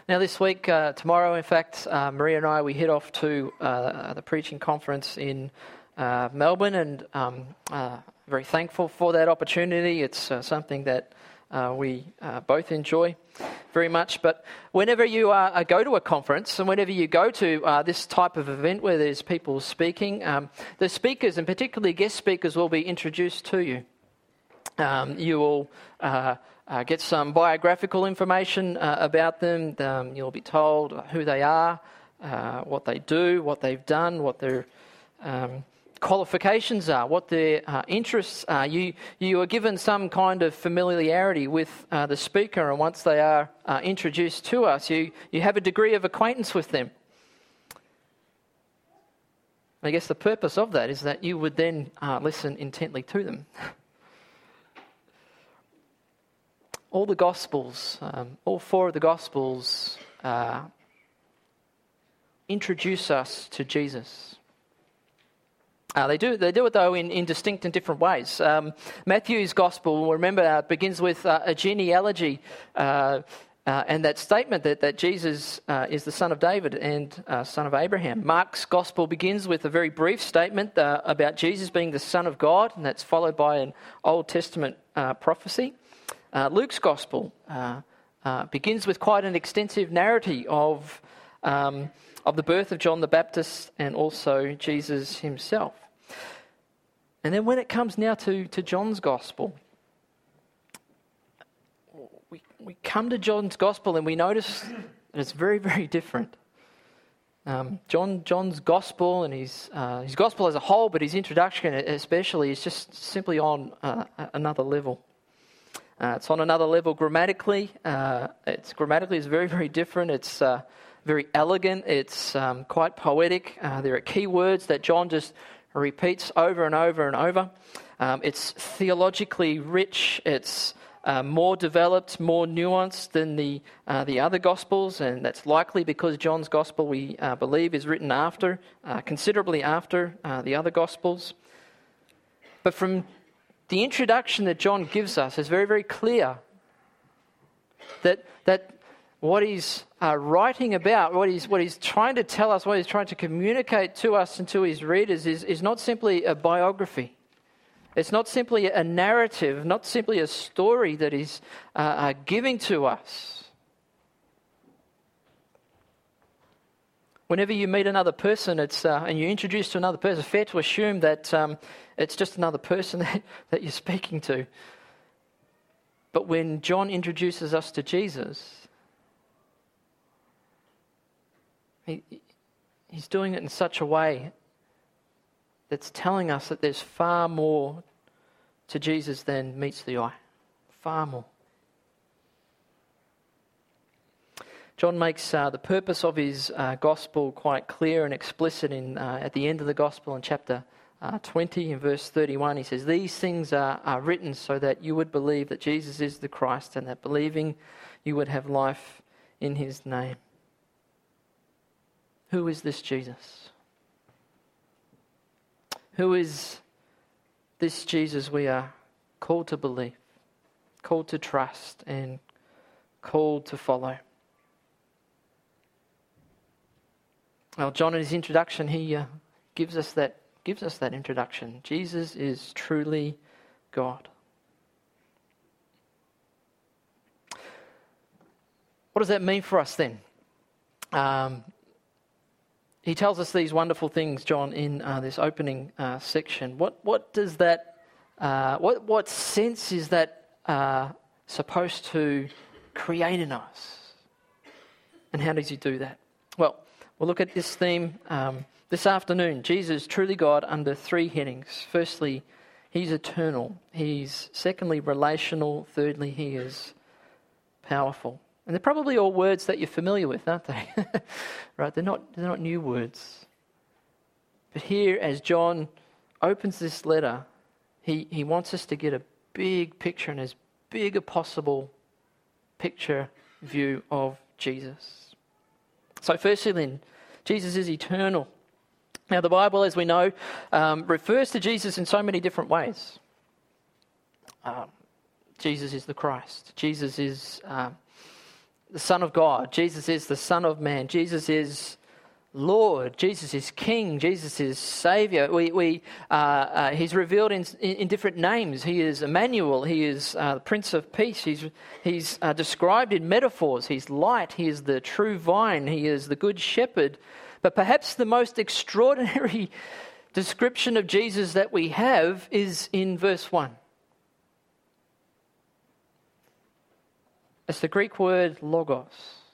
Now this week, tomorrow in fact, Maria and I, we head off to the preaching conference in Melbourne, and very thankful for that opportunity. It's something that we both enjoy very much. But whenever you go to a conference, and whenever you go to this type of event where there's people speaking, the speakers, and particularly guest speakers, will be introduced to you. You will get some biographical information about them. You'll be told who they are, what they do, what they've done, what their qualifications are, what their interests are. You are given some kind of familiarity with the speaker, and once they are introduced to us, you have a degree of acquaintance with them. I guess the purpose of that is that you would then listen intently to them. All the Gospels, all four of the Gospels introduce us to Jesus. They do it though in distinct and different ways. Matthew's Gospel, remember, begins with a genealogy and that statement that Jesus is the son of David and son of Abraham. Mark's Gospel begins with a very brief statement about Jesus being the Son of God, and that's followed by an Old Testament prophecy. Luke's Gospel begins with quite an extensive narrative of the birth of John the Baptist and also Jesus himself. And then when it comes now to John's Gospel, we come to John's Gospel and we notice that it's very, very different. John's Gospel and his Gospel as a whole, but his introduction especially, is just simply on another level. It's on another level grammatically. It's very, very different. It's very elegant. It's quite poetic. There are key words that John just repeats over and over and over. It's theologically rich. It's more developed, more nuanced than the other Gospels, and that's likely because John's Gospel, we believe, is written considerably after the other Gospels. But from the introduction that John gives us is very, very clear that what he's writing about, what he's trying to tell us, what he's trying to communicate to us and to his readers is not simply a biography. It's not simply a narrative, not simply a story that he's giving to us. Whenever you meet another person, and you're introduced to another person, it's fair to assume that it's just another person that you're speaking to. But when John introduces us to Jesus, he's doing it in such a way that's telling us that there's far more to Jesus than meets the eye. Far more. John makes the purpose of his gospel quite clear and explicit at the end of the gospel in chapter 20 in verse 31. He says, "These things are written so that you would believe that Jesus is the Christ, and that believing you would have life in his name." Who is this Jesus? Who is this Jesus we are called to believe, called to trust, and called to follow? Well, John in his introduction, he gives us that introduction. Jesus is truly God. What does that mean for us then? He tells us these wonderful things, John, in this opening section. What does that? What sense is that supposed to create in us? And how does he do that? Well, we'll look at this theme this afternoon. Jesus, truly God, under three headings. Firstly, he's eternal. He's secondly relational. Thirdly, he is powerful. And they're probably all words that you're familiar with, aren't they? Right? They're not new words. But here, as John opens this letter, he wants us to get a big picture, and as big a possible picture view of Jesus. So firstly then, Jesus is eternal. Now the Bible, as we know, refers to Jesus in so many different ways. Jesus is the Christ. Jesus is the Son of God. Jesus is the Son of Man. Jesus is Lord. Jesus is King. Jesus is Savior. He's revealed in different names. He is Emmanuel. He is Prince of Peace. He's described in metaphors. He's light. He is the true vine. He is the good shepherd. But perhaps the most extraordinary description of Jesus that we have is in verse 1. It's the Greek word logos.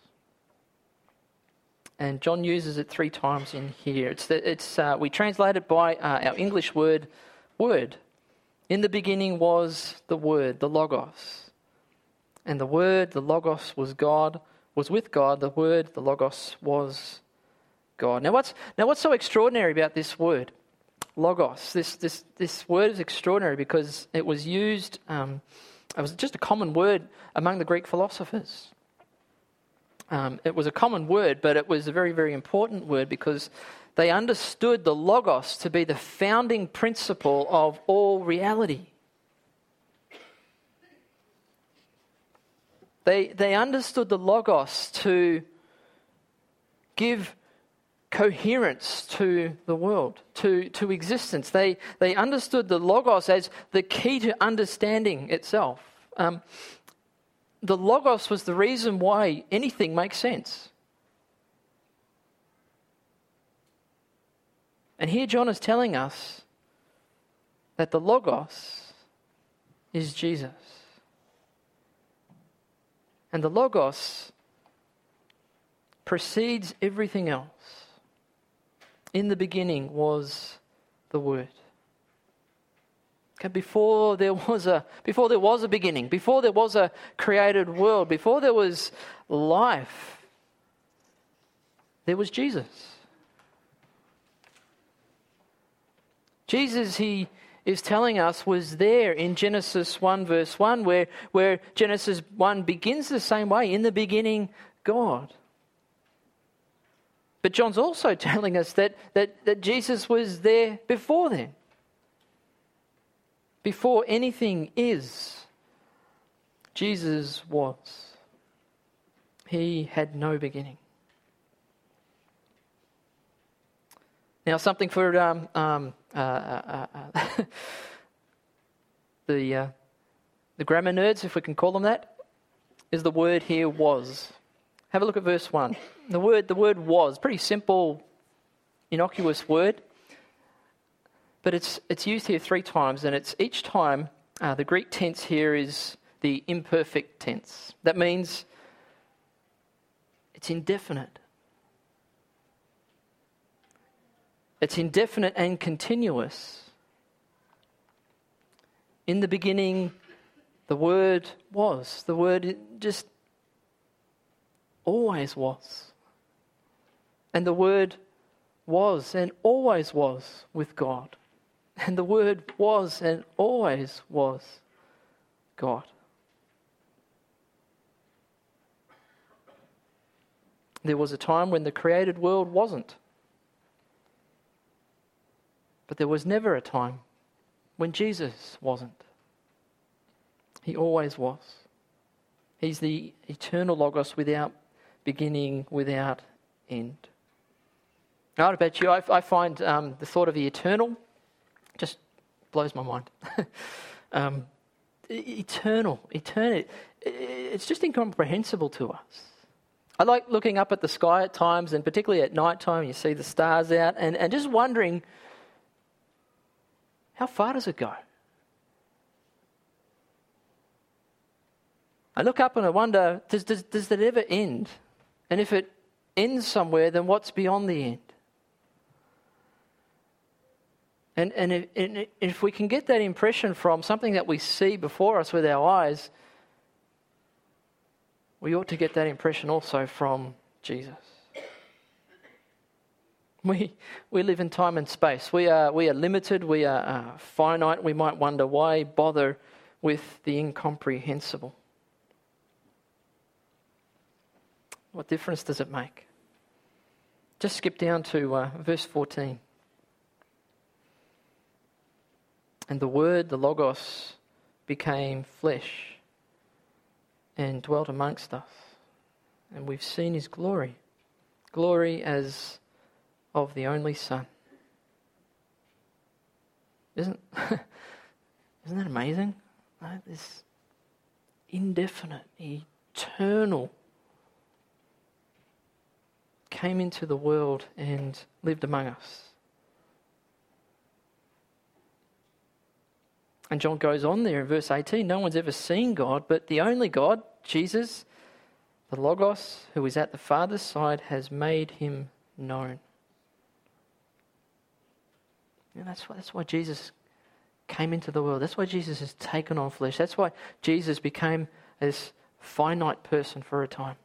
And John uses it 3 times in here. We translate it by our English word, word. In the beginning was the Word, the Logos. And the Word, the Logos, was with God. The Word, the Logos, was God. Now what's so extraordinary about this word, Logos? This word is extraordinary because it was used, it was just a common word among the Greek philosophers. It was a common word, but it was a very, very important word because they understood the Logos to be the founding principle of all reality. They understood the Logos to give coherence to the world, to existence. They understood the Logos as the key to understanding itself. The Logos was the reason why anything makes sense. And here John is telling us that the Logos is Jesus. And the Logos precedes everything else. In the beginning was the Word. Okay, before there was a beginning, before there was a created world, before there was life, there was Jesus. Jesus, he is telling us, was there in Genesis 1 verse 1, where Genesis 1 begins the same way. In the beginning, God. But John's also telling us that Jesus was there before then. Before anything is, Jesus was. He had no beginning. Now, something for the grammar nerds, if we can call them that, is the word here was. Have a look at verse 1. The word was, pretty simple, innocuous word, but it's used here 3 times, and it's each time the Greek tense here is the imperfect tense. That means it's indefinite. It's indefinite and continuous. In the beginning, the Word was. The Word just always was. And the Word was and always was with God. And the Word was and always was God. There was a time when the created world wasn't. But there was never a time when Jesus wasn't. He always was. He's the eternal Logos without beginning, without end. I don't know about you, I find the thought of the eternal just blows my mind. Eternity, it's just incomprehensible to us. I like looking up at the sky at times, and particularly at night time, you see the stars out, and just wondering, how far does it go? I look up and I wonder, does it ever end? And if it ends somewhere, then what's beyond the end? And if we can get that impression from something that we see before us with our eyes, we ought to get that impression also from Jesus. We live in time and space. We are limited. We are finite. We might wonder, why bother with the incomprehensible? What difference does it make? Just skip down to verse 14. And the Word, the Logos, became flesh and dwelt amongst us. and we've seen his glory. Glory as of the only Son. Isn't that amazing? Right? This indefinite, eternal came into the world and lived among us. And John goes on there in verse 18, no one's ever seen God, but the only God, Jesus, the Logos, who is at the Father's side, has made him known. And that's why Jesus came into the world. That's why Jesus has taken on flesh. That's why Jesus became this finite person for a time.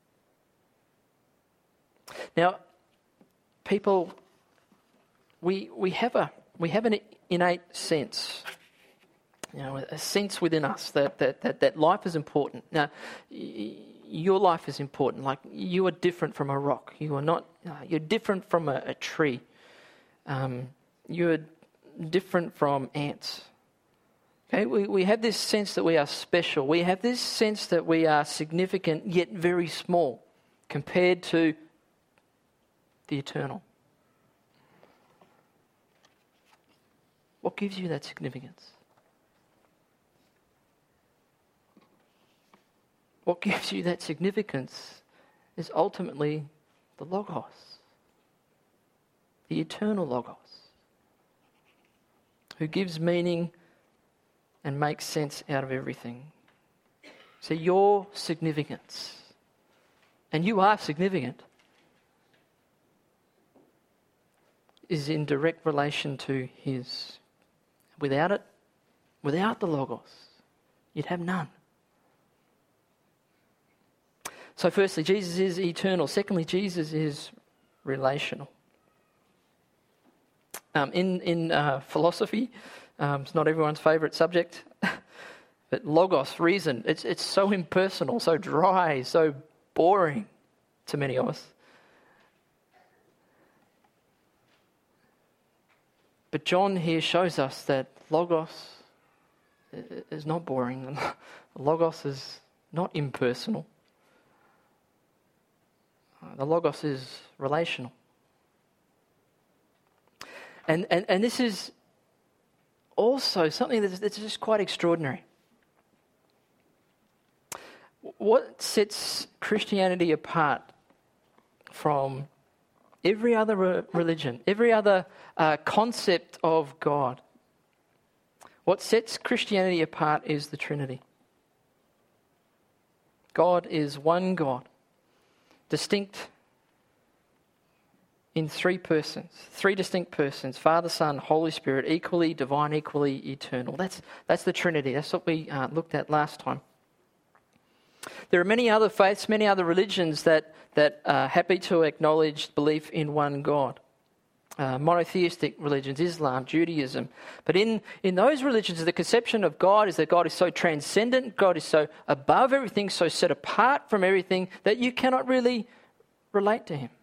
Now, people, we have an innate sense, a sense within us that life is important. Now, your life is important. Like, you are different from a rock. You are not. You're different from a tree. You're different from ants. Okay, we have this sense that we are special. We have this sense that we are significant, yet very small, compared to the eternal. What gives you that significance? What gives you that significance is ultimately the Logos, the eternal Logos, who gives meaning and makes sense out of everything. So your significance, and you are significant, is in direct relation to his. Without it, without the Logos, you'd have none. So firstly, Jesus is eternal. Secondly, Jesus is relational. In philosophy, it's not everyone's favourite subject, but logos, reason, it's so impersonal, so dry, so boring to many of us. But John here shows us that logos is not boring. Logos is not impersonal. The Logos is relational. And this is also something that's just quite extraordinary. What sets Christianity apart from every other religion, every other concept of God? What sets Christianity apart is the Trinity. God is one God, distinct in three persons, three distinct persons, Father, Son, Holy Spirit, equally divine, equally eternal. That's the Trinity. That's what we looked at last time. There are many other faiths, many other religions that are happy to acknowledge belief in one God. Monotheistic religions, Islam, Judaism. But in those religions, the conception of God is that God is so transcendent, God is so above everything, so set apart from everything that you cannot really relate to him.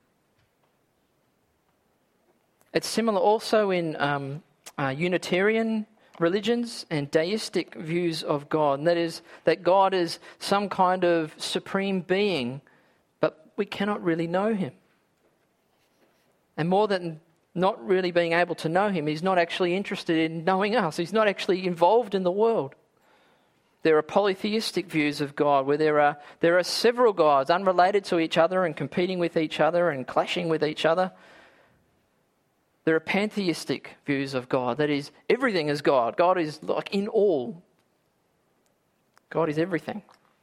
It's similar also in Unitarian religions and deistic views of God. And that is that God is some kind of supreme being, but we cannot really know him. And more than not really being able to know him, he's not actually interested in knowing us. He's not actually involved in the world. There are polytheistic views of God where there are several gods unrelated to each other and competing with each other and clashing with each other. There are pantheistic views of God. That is, everything is God. God is like in all. God is everything.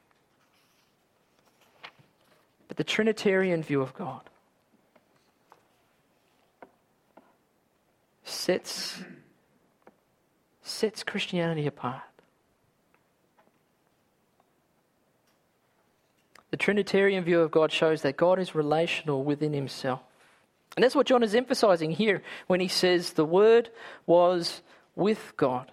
But the Trinitarian view of God sets Christianity apart. The Trinitarian view of God shows that God is relational within himself. And that's what John is emphasizing here when he says the Word was with God.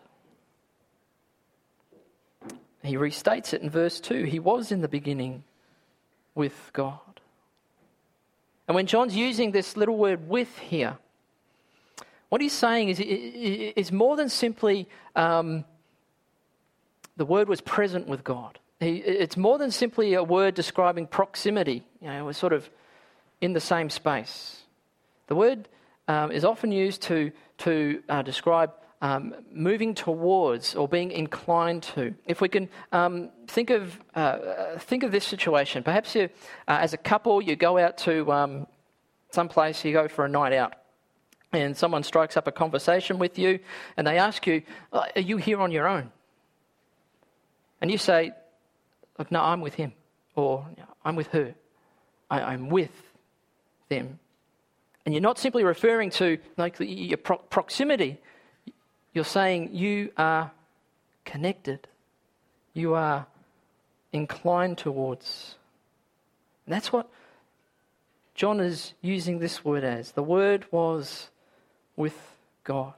He restates it in verse 2. He was in the beginning with God. And when John's using this little word with here, what he's saying is more than simply the Word was present with God. It's more than simply a word describing proximity. We're sort of in the same space. The word is often used to describe moving towards or being inclined to. If we can think of this situation, perhaps you, as a couple, you go out to some place, you go for a night out, and someone strikes up a conversation with you, and they ask you, "Are you here on your own?" And you say, "Look, no, I'm with him," or "I'm with her. I'm with them." And you're not simply referring to your proximity. You're saying you are connected. You are inclined towards. And that's what John is using this word as. The word was with God.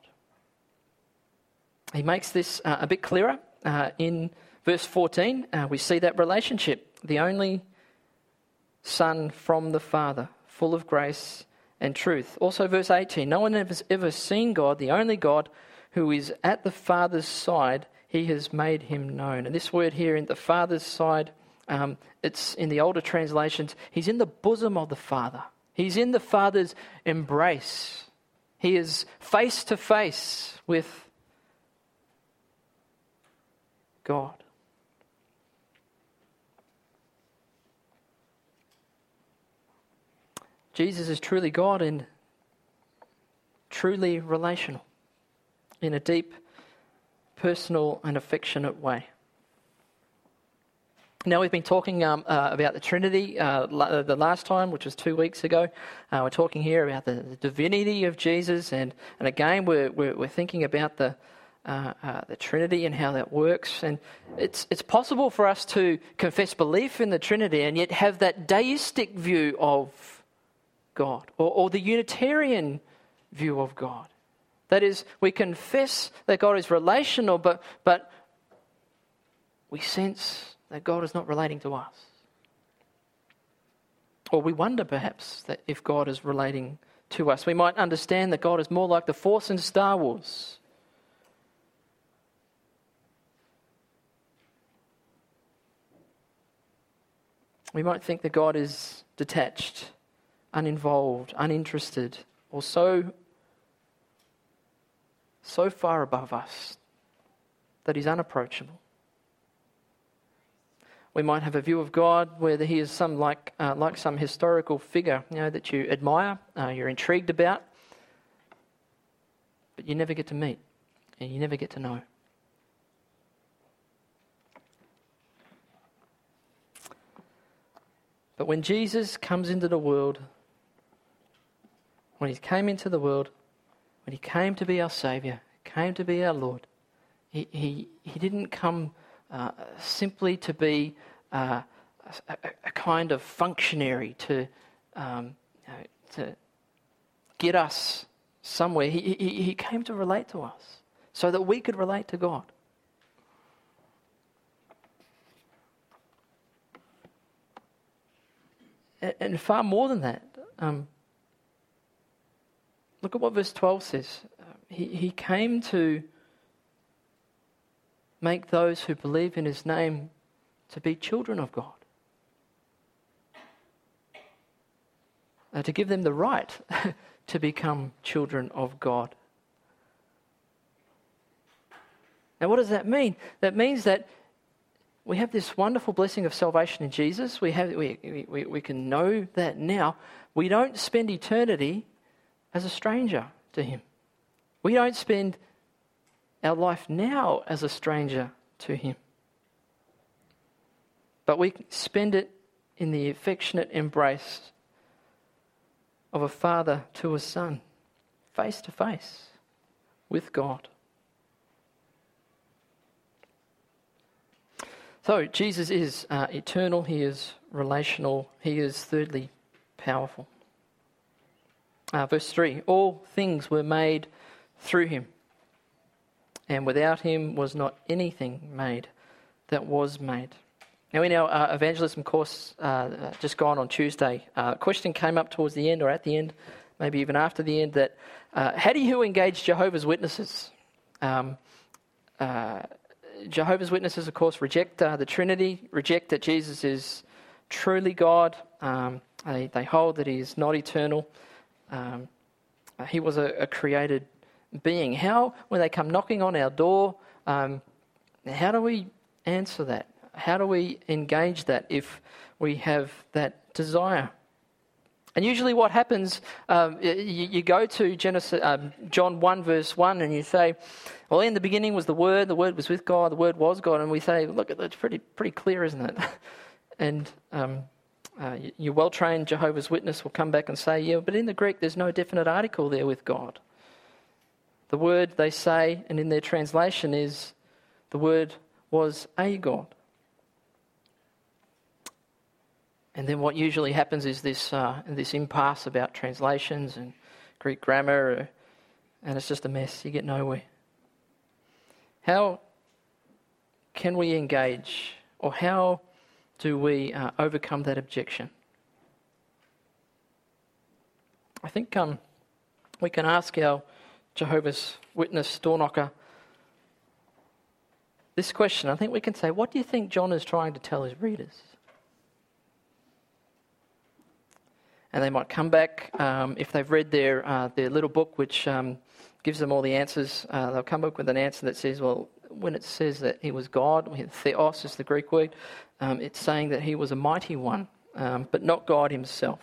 He makes this a bit clearer in verse 14. We see that relationship. The only Son from the Father, full of grace and truth. Also verse 18. No one has ever seen God, the only God, who is at the Father's side, he has made him known. And this word here, in the Father's side, it's in the older translations, he's in the bosom of the Father. He's in the Father's embrace. He is face to face with God. Jesus is truly God and truly relational, in a deep, personal and affectionate way. Now, we've been talking about the Trinity the last time, which was 2 weeks ago. We're talking here about the divinity of Jesus, and again we're thinking about the Trinity and how that works. And it's possible for us to confess belief in the Trinity and yet have that deistic view of God, or the Unitarian view of God. That is, we confess that God is relational, but we sense that God is not relating to us. Or we wonder perhaps that if God is relating to us. We might understand that God is more like the Force in Star Wars. We might think that God is detached, uninvolved, uninterested, or so far above us that he's unapproachable. We might have a view of God where he is like some historical figure, that you admire, you're intrigued about, but you never get to meet and you never get to know. But when Jesus comes into the world, when he came into the world, when he came to be our Saviour, came to be our Lord, he didn't come simply to be a kind of functionary to get us somewhere. He came to relate to us so that we could relate to God. And far more than that, look at what verse 12 says. He came to make those who believe in his name to be children of God. To give them the right to become children of God. Now, what does that mean? That means that we have this wonderful blessing of salvation in Jesus. We can know that now. We don't spend eternity as a stranger to him. We don't spend our life now as a stranger to him. But we spend it in the affectionate embrace of a father to a son, face to face with God. So Jesus is eternal, he is relational, he is thirdly powerful. Verse 3, all things were made through him, and without him was not anything made that was made. Now, in our evangelism course just gone on Tuesday, a question came up towards the end, or at the end, maybe even after the end, that how do you engage Jehovah's Witnesses? Jehovah's Witnesses, of course, reject the Trinity, reject that Jesus is truly God. They hold that he is not eternal. He was a created being. How, when they come knocking on our door, how do we answer that? How do we engage that if we have that desire? And usually what happens, you go to John 1 verse 1 and you say, well, in the beginning was the Word was with God, the Word was God. And we say, look, that's pretty clear, isn't it? And your well-trained Jehovah's Witness will come back and say, yeah, but in the Greek there's no definite article there with God. The word, they say, and in their translation is, the Word was a God. And then what usually happens is this impasse about translations and Greek grammar, and it's just a mess. You get nowhere. How can we engage, or how do we overcome that objection? I think we can ask our Jehovah's Witness door knocker this question. I think we can say, what do you think John is trying to tell his readers? And they might come back, if they've read their little book, which gives them all the answers, they'll come up with an answer that says, well, when it says that he was God, theos is the Greek word, it's saying that he was a mighty one, but not God himself.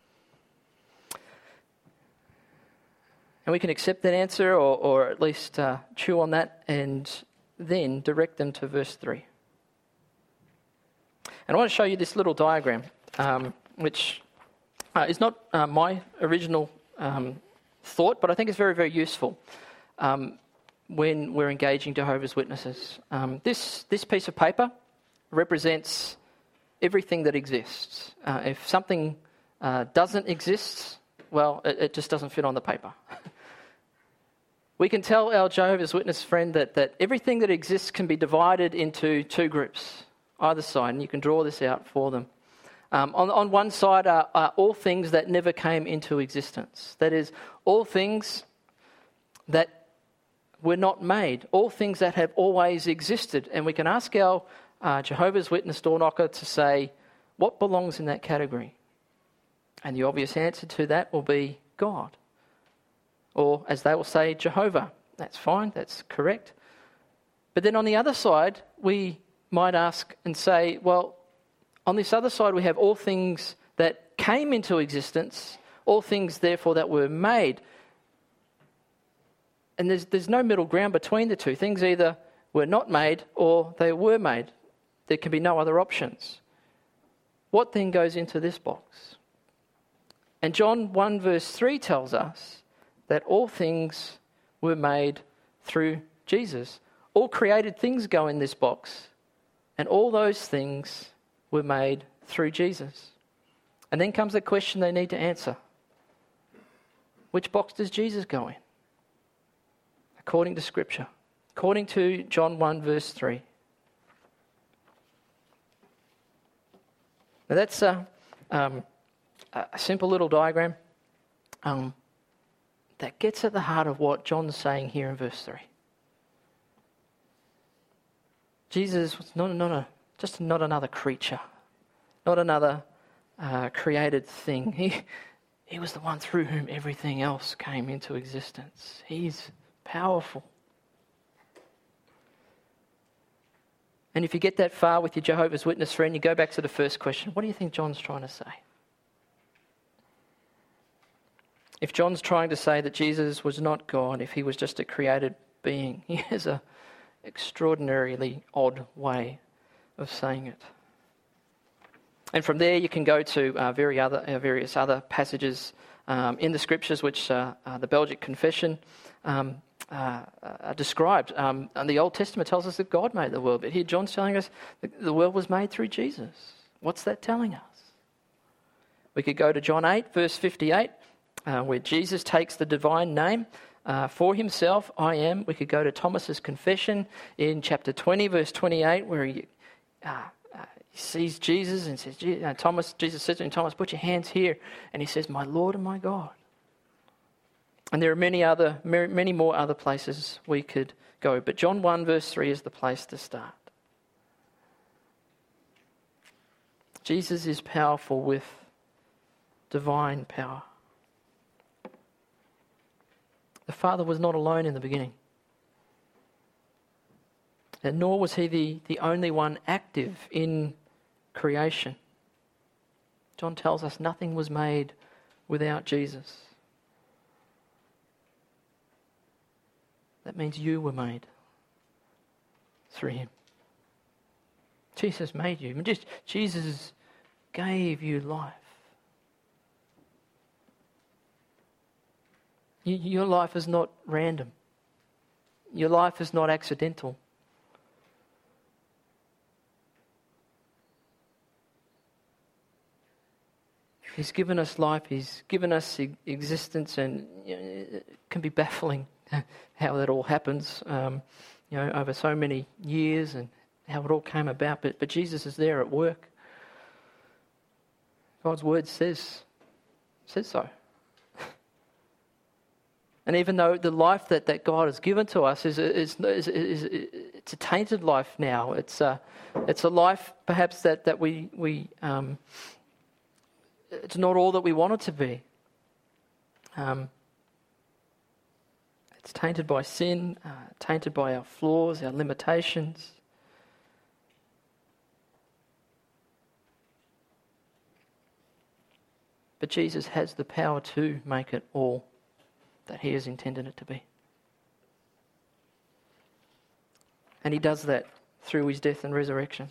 And we can accept that answer, or at least chew on that, and then direct them to verse 3. And I want to show you this little diagram, which... it's not my original thought, but I think it's very, very useful when we're engaging Jehovah's Witnesses. This piece of paper represents everything that exists. If something doesn't exist, well, it just doesn't fit on the paper. We can tell our Jehovah's Witness friend that everything that exists can be divided into two groups, either side, and you can draw this out for them. On one side are all things that never came into existence. That is, all things that were not made, all things that have always existed. And we can ask our Jehovah's Witness door knocker to say, what belongs in that category? And the obvious answer to that will be God. Or, as they will say, Jehovah. That's fine, that's correct. But then on the other side, we might ask and say, well, on this other side, we have all things that came into existence, all things, therefore, that were made. And there's no middle ground between the two. Things either were not made or they were made. There can be no other options. What then goes into this box? And John 1 verse 3 tells us that all things were made through Jesus. All created things go in this box, and all those things were made through Jesus. And then comes the question they need to answer. Which box does Jesus go in? According to Scripture. According to John 1 verse 3. Now that's a simple little diagram that gets at the heart of what John's saying here in verse 3. Jesus was not another creature, not another created thing. He was the one through whom everything else came into existence. He's powerful. And if you get that far with your Jehovah's Witness friend, you go back to the first question. What do you think John's trying to say? If John's trying to say that Jesus was not God, if he was just a created being, he has an extraordinarily odd way of saying it. And from there you can go to various other passages in the Scriptures which the Belgic Confession are described. And the Old Testament tells us that God made the world, but here John's telling us that the world was made through Jesus. What's that telling us? We could go to John 8 verse 58 where Jesus takes the divine name for himself, I am. We could go to Thomas's confession in chapter 20 verse 28 where he sees Jesus and says, Jesus says to him, Thomas, put your hands here. And he says, my Lord and my God. And there are many more other places we could go. But John 1 verse 3 is the place to start. Jesus is powerful with divine power. The Father was not alone in the beginning. And nor was he the only one active in creation. John tells us nothing was made without Jesus. That means you were made through him. Jesus made you. Jesus gave you life. Your life is not random. Your life is not accidental. He's given us life. He's given us existence, and it can be baffling how that all happens, over so many years and how it all came about. But Jesus is there at work. God's word says so. And even though the life that God has given to us is it's a tainted life now. It's a life perhaps that we it's not all that we want it to be. It's tainted by sin, tainted by our flaws, our limitations. But Jesus has the power to make it all that he has intended it to be. And he does that through his death and resurrection.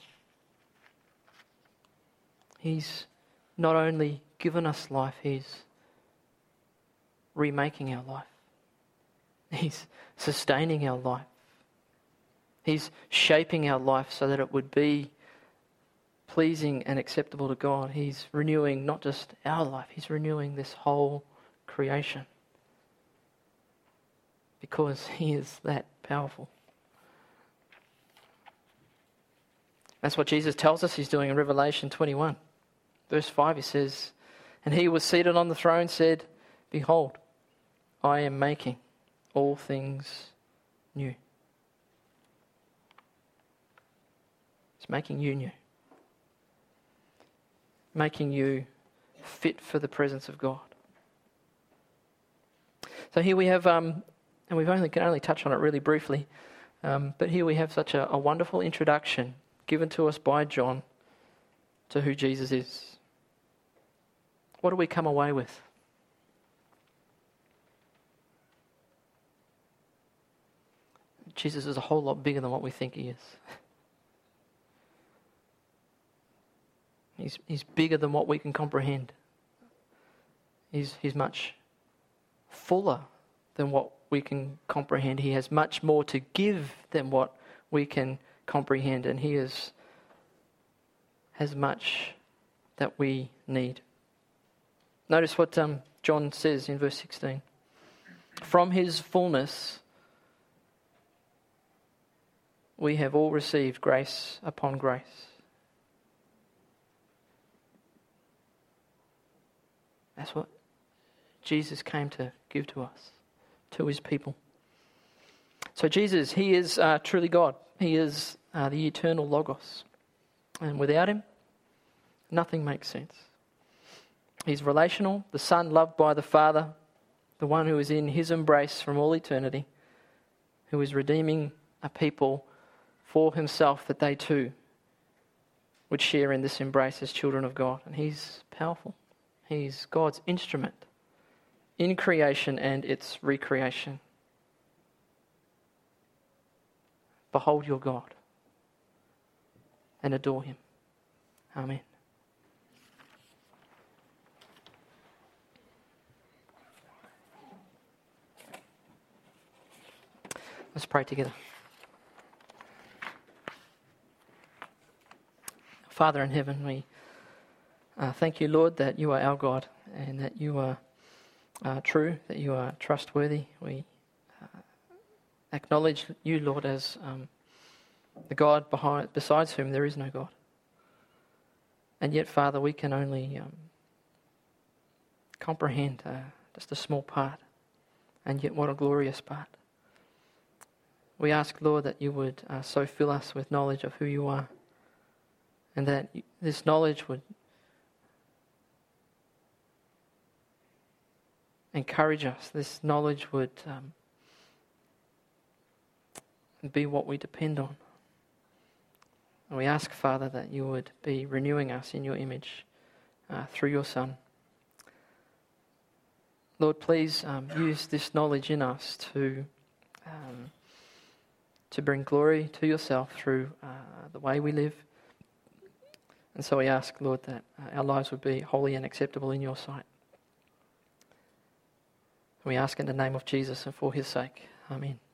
He's not only given us life, he's remaking our life. He's sustaining our life. He's shaping our life so that it would be pleasing and acceptable to God. He's renewing not just our life, he's renewing this whole creation. Because he is that powerful. That's what Jesus tells us he's doing in Revelation 21. Verse 5, he says, "And he who was seated on the throne said, 'Behold, I am making all things new.'" It's making you new. Making you fit for the presence of God. So here we have, and we can only touch on it really briefly, but here we have such a wonderful introduction given to us by John to who Jesus is. What do we come away with? Jesus is a whole lot bigger than what we think he is. He's bigger than what we can comprehend. He's much fuller than what we can comprehend. He has much more to give than what we can comprehend, and he has much that we need. Notice what John says in verse 16. From his fullness we have all received grace upon grace. That's what Jesus came to give to us, to his people. So Jesus, he is truly God. He is the eternal Logos. And without him, nothing makes sense. He's relational, the Son loved by the Father, the one who is in his embrace from all eternity, who is redeeming a people for himself that they too would share in this embrace as children of God. And he's powerful. He's God's instrument in creation and its recreation. Behold your God and adore him. Amen. Let's pray together. Father in heaven, we thank you, Lord, that you are our God and that you are true, that you are trustworthy. We acknowledge you, Lord, as the God besides whom there is no God. And yet, Father, we can only comprehend just a small part, and yet what a glorious part. We ask, Lord, that you would so fill us with knowledge of who you are, and that this knowledge would encourage us. This knowledge would be what we depend on. And we ask, Father, that you would be renewing us in your image through your Son. Lord, please use this knowledge in us to bring glory to yourself through the way we live. And so we ask, Lord, that our lives would be holy and acceptable in your sight. We ask in the name of Jesus and for his sake. Amen.